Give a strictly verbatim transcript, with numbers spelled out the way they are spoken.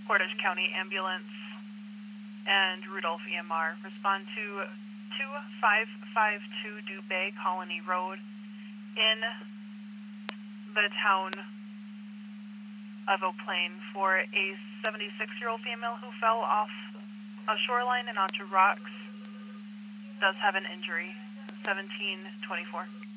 Portage County Ambulance and Rudolph E M R. Respond to two five five two Dubay Colony Road in the town of Eau Plaine for a seventy-six-year-old female who fell off a shoreline and onto rocks. Does have an injury. seventeen twenty-four.